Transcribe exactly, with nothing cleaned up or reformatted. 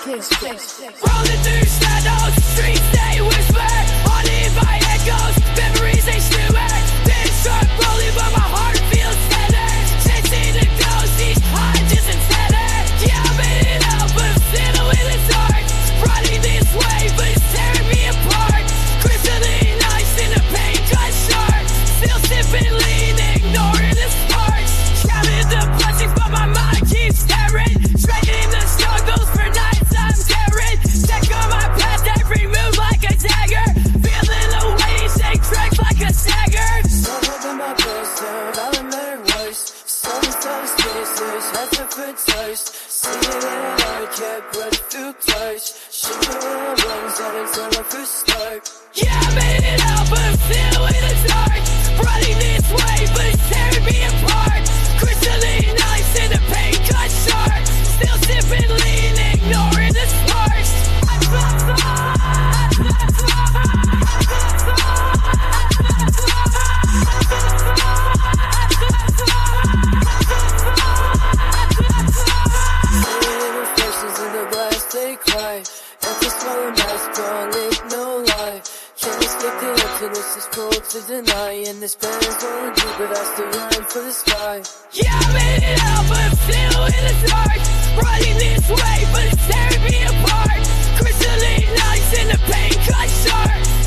Rolling through shadows, streets they whisper, haunted by echoes, memories they shimmer. This truck rolling but my heart feels tender, chasing the ghosts, each high just antenna. Yeah, I made it out but I'm still in the dark, running this way but it's tearing me apart. Crystalline ice and the pain cut sharp, still sipping lean, ignoring the sparks. Counting the blessings but my mind keeps staring, trading the struggles for nights I'm daring. Check on my past, every move like a dagger, feeling the weight, shake cracks like a stagger. So in my best turn, I'll admit it worse. Some times kisses, has a good taste. See it in her, kept breath through touch. She runs out until my first start. Yeah, I made it out but I'm still in the dark, running this way but it's tearing me apart. Crystalline ice and the pain cut sharp, still sipping lean, ignoring the sparks. I fly, fly, I fly, fly, I fly, fly, I fly, fly, reflections in the glass, they cry. Empty swallowed mask, crawling, no lie. Can't mistake the emptiness, it's cold to deny. And this band is on you, but I still run for the sky. yeah, I made it out but I'm still in the dark, running this way but it's tearing me apart. Crystalline ice and the pain cut sharp,